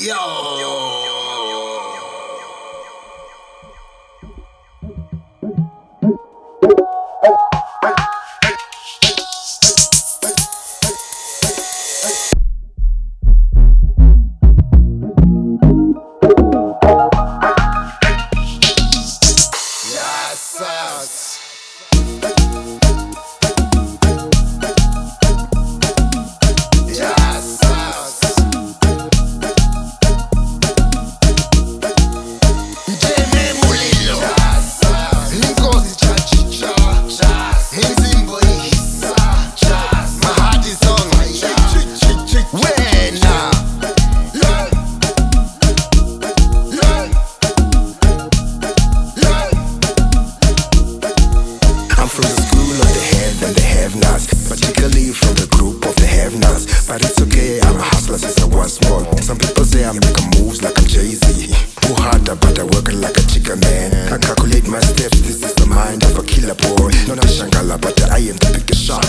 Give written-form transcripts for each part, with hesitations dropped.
Yo. Particularly from the group of the have-nots. But it's okay, I'm a hustler since I was small. Some people say I make moves like I'm Jay-Z. Who harder but I work like a chicken man. I calculate my steps, this is the mind of a killer boy. Not a shangala, but I am the biggest shark.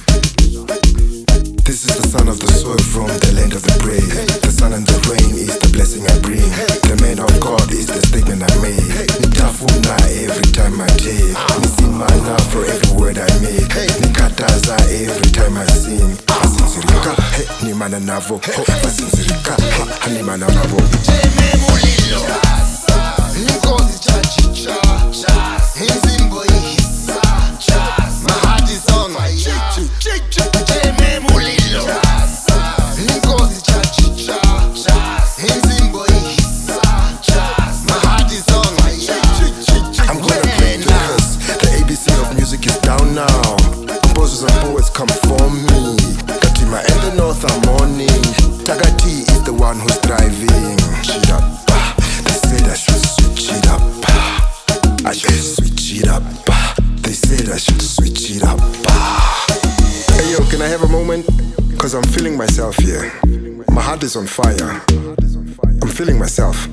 This is the son of the soil from the land of the brave. The sun and the rain is the blessing I bring. The man of God is the statement I made. Nitafuna every time I take. Nisimana for every word I make. Nikataza every time I sing. Basinzirika, nimana navo. Basinzirika, nimana navo. Jeme mulilo, ngozi chachicha, hizimbo ihisa, my heart is on fire. Jeme mulilo, ngozi chachicha, hizimbo ihisa, my heart is on fire. I'm gonna play because the ABC of music is down now. Composers and poets come for me. Katima and the north are mourning. Tagati is the one who's driving. Shit up, they said I should switch it up. I should switch it up. They said I should switch it up. Hey yo, can I have a moment? Cause I'm feeling myself here. My heart is on fire. I'm feeling myself.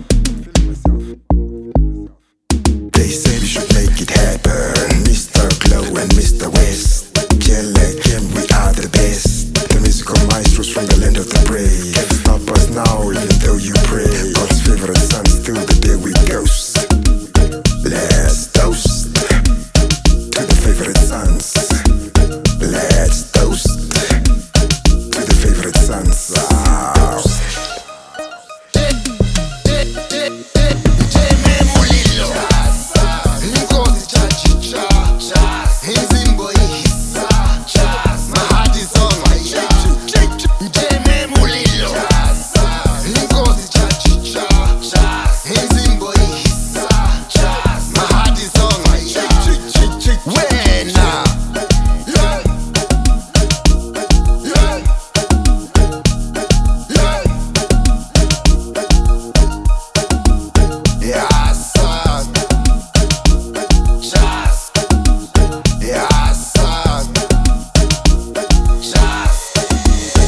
They said we should make it happen. Mr. Glow and Mr. West. Jellegen, we are the best. The musical maestros from the land of the brave. Can't stop us now even though you pray. God's favorite sons till the day we ghost. Let's toast to the favorite sons. Let's toast to the favorite sons.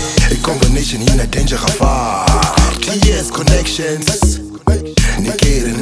In a danger gevaar. TS connections. Negeren